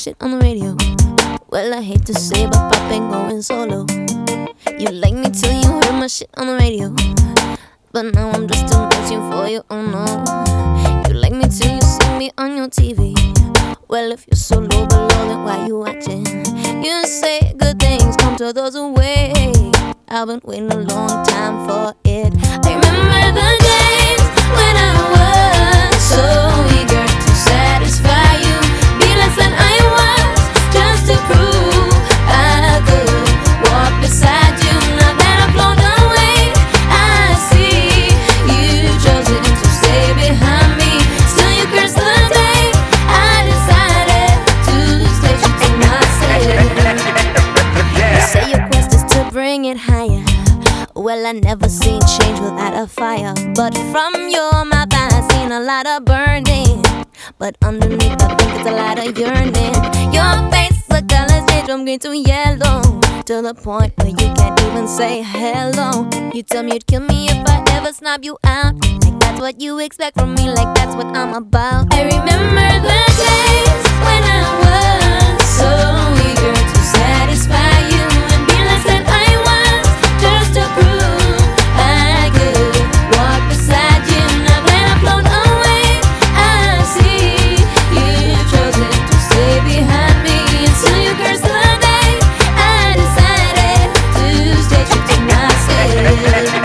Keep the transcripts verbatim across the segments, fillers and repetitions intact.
shit on the radio. Well, I hate to say, but Pop ain't going solo. You like me till you heard my shit on the radio, but now I'm just a machine for you, oh no. You like me till you see me on your T V. Well, if you're so low below, then why you watching? You say good things come to those who wait. I've been waiting a long time for it. I remember the days when I was so eager to satisfy you, be less than I was, just to prove I could walk beside you. Now that I've flown away, I see you chosen to stay behind me. Still you curse the day I decided to stay true to myself. You say your quest is to bring it higher. Well, I never seen change without a fire, but from your mouth I seen a lot of burning, but underneath I think it's a lot of yearning. Your face, the colors change from green to yellow, to the point where you can't even say hello. You tell me you'd kill me if I ever snob you out, like that's what you expect from me, like that's what I'm about. I remember the days when I was so eager to satisfy you and be less than I was, just to prove I could walk beside you. Now that I've flown away, I see you've chosen to stay behind me. And still you curse the day I decided to stay true to myself.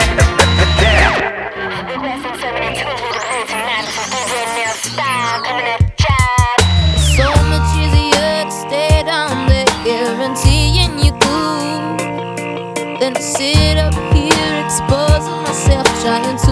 So much easier to stay down there, guaranteeing you cool, than to sit up here exposing myself, trying to